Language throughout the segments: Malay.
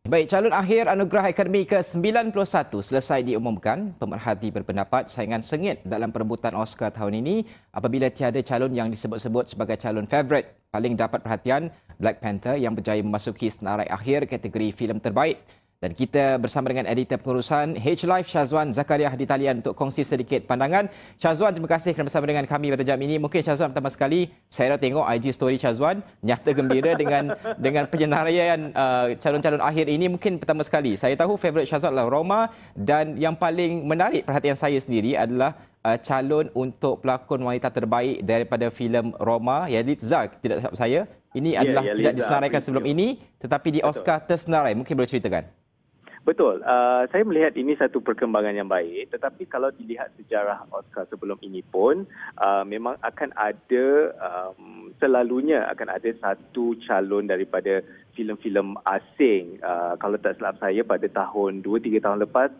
Baik, calon akhir Anugerah Akademi ke-91 selesai diumumkan. Pemerhati berpendapat saingan sengit dalam perebutan Oscar tahun ini apabila tiada calon yang disebut-sebut sebagai calon favorit. Paling dapat perhatian Black Panther yang berjaya memasuki senarai akhir kategori filem terbaik. Dan kita bersama dengan editor pengurusan H-Live Syazwan Zakaria di talian untuk kongsi sedikit pandangan. Syazwan, terima kasih kerana bersama dengan kami pada jam ini. Mungkin Syazwan pertama sekali saya dah tengok IG story Syazwan, nyata gembira dengan penyenaraian calon-calon akhir ini. Mungkin pertama sekali saya tahu favourite Syazwan adalah Roma, dan yang paling menarik perhatian saya sendiri adalah calon untuk pelakon wanita terbaik daripada filem Roma, Yalitza, tidak silap saya. Ini adalah tidak disenaraikan sebelum ini, tetapi di Oscar tersenarai. Mungkin boleh ceritakan? Betul. Saya melihat ini satu perkembangan yang baik. Tetapi kalau dilihat sejarah Oscar sebelum ini pun, memang akan ada, selalunya akan ada satu calon daripada filem-filem asing. Kalau tak silap saya, pada tahun 2-3 tahun lepas,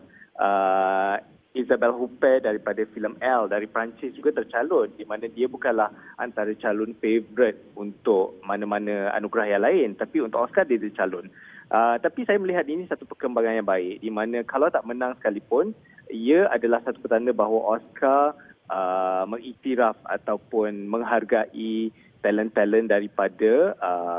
Isabelle Huppert daripada filem Elle dari Perancis juga tercalon, di mana dia bukanlah antara calon favourite untuk mana-mana anugerah yang lain, tapi untuk Oscar dia tercalon. Tapi saya melihat ini satu perkembangan yang baik, di mana kalau tak menang sekalipun, ia adalah satu petanda bahawa Oscar mengiktiraf ataupun menghargai talent-talent daripada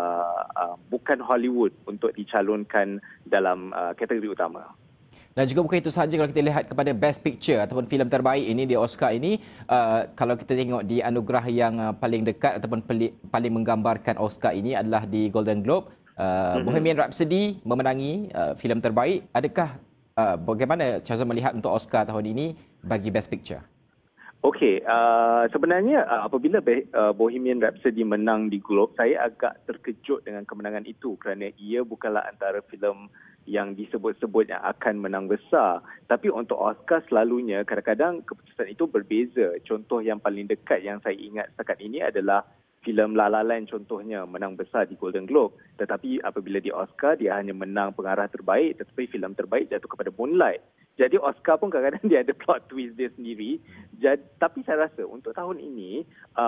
bukan Hollywood untuk dicalonkan dalam kategori utama. Dan juga bukan itu sahaja, kalau kita lihat kepada Best Picture ataupun filem terbaik ini di Oscar ini, kalau kita tengok di anugerah yang paling dekat ataupun paling menggambarkan Oscar ini adalah di Golden Globe. Bohemian Rhapsody memenangi filem terbaik. Adakah bagaimana Syazwan melihat untuk Oscar tahun ini bagi Best Picture? Okey, sebenarnya apabila Bohemian Rhapsody menang di Globe, saya agak terkejut dengan kemenangan itu kerana ia bukanlah antara filem yang disebut-sebut yang akan menang besar. Tapi untuk Oscar selalunya kadang-kadang keputusan itu berbeza. Contoh yang paling dekat yang saya ingat setakat ini adalah filem La La Land contohnya menang besar di Golden Globe. Tetapi apabila di Oscar dia hanya menang pengarah terbaik, tetapi filem terbaik jatuh kepada Moonlight. Jadi Oscar pun kadang-kadang dia ada plot twist dia sendiri. Tapi saya rasa untuk tahun ini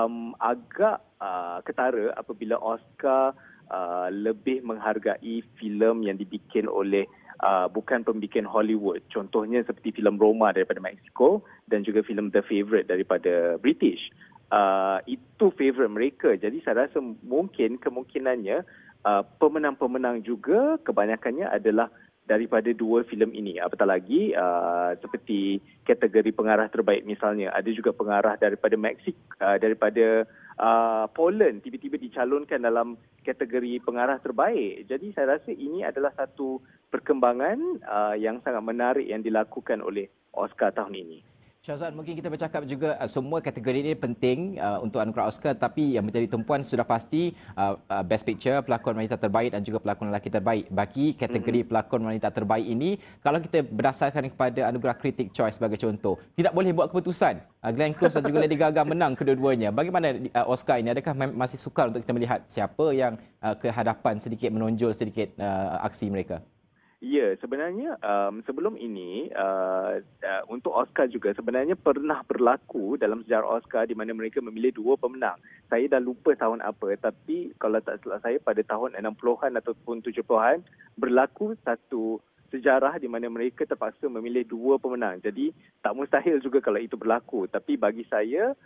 agak ketara apabila Oscar lebih menghargai filem yang dibikin oleh bukan pembikin Hollywood. Contohnya seperti filem Roma daripada Mexico dan juga filem The Favourite daripada British. Itu favourite mereka. Jadi saya rasa mungkin kemungkinannya pemenang-pemenang juga kebanyakannya adalah daripada dua filem ini. Apatah lagi seperti kategori pengarah terbaik misalnya, ada juga pengarah daripada Mexico, daripada Poland tiba-tiba dicalonkan dalam kategori pengarah terbaik. Jadi saya rasa ini adalah satu perkembangan yang sangat menarik yang dilakukan oleh Oscar tahun ini. Syazwan, mungkin kita bercakap juga semua kategori ini penting untuk anugerah Oscar, tapi yang menjadi tumpuan sudah pasti Best Picture, pelakon wanita terbaik dan juga pelakon lelaki terbaik. Bagi kategori pelakon wanita terbaik ini, kalau kita berdasarkan kepada anugerah Critic Choice sebagai contoh, tidak boleh buat keputusan. Glenn Close dan juga Lady Gaga menang kedua-duanya. Bagaimana Oscar ini? Adakah masih sukar untuk kita melihat siapa yang ke hadapan sedikit, menonjol sedikit aksi mereka? Ya, sebenarnya sebelum ini untuk Oscar juga sebenarnya pernah berlaku dalam sejarah Oscar di mana mereka memilih dua pemenang. Saya dah lupa tahun apa, tapi kalau tak salah saya pada tahun 60-an ataupun 70-an berlaku satu sejarah di mana mereka terpaksa memilih dua pemenang. Jadi tak mustahil juga kalau itu berlaku. Tapi bagi saya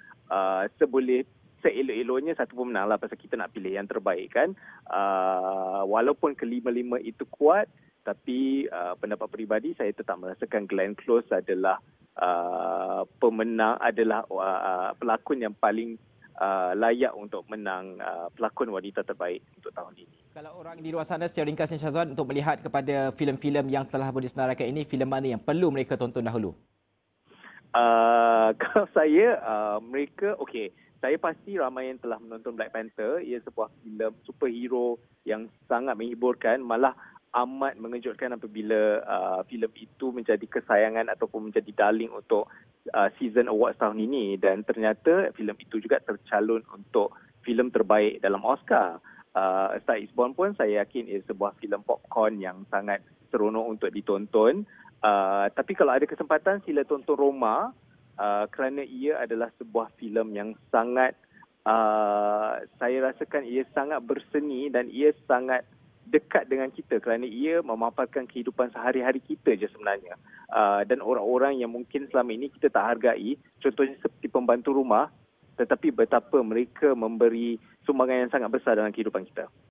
seelok-eloknya satu pemenang lah, pasal kita nak pilih yang terbaik kan. Walaupun kelima-lima itu kuat, tapi pendapat peribadi saya tetap merasakan Glenn Close adalah pemenang, adalah pelakon yang paling layak untuk menang pelakon wanita terbaik untuk tahun ini. Kalau orang di luar sana secara ringkasnya Syazwan, untuk melihat kepada filem-filem yang telah disenaraikan ini, filem mana yang perlu mereka tonton dahulu? Kalau saya, saya pasti ramai yang telah menonton Black Panther. Ia sebuah filem superhero yang sangat menghiburkan, malah amat mengejutkan apabila filem itu menjadi kesayangan ataupun menjadi darling untuk Season Awards tahun ini, dan ternyata filem itu juga tercalon untuk filem terbaik dalam Oscar. A Star Is Born pun saya yakin ia sebuah filem popcorn yang sangat seronok untuk ditonton. Tapi kalau ada kesempatan sila tonton Roma kerana ia adalah sebuah filem yang sangat saya rasakan ia sangat berseni dan ia sangat dekat dengan kita kerana ia memaparkan kehidupan sehari-hari kita je sebenarnya. Dan orang-orang yang mungkin selama ini kita tak hargai, contohnya seperti pembantu rumah, tetapi betapa mereka memberi sumbangan yang sangat besar dalam kehidupan kita.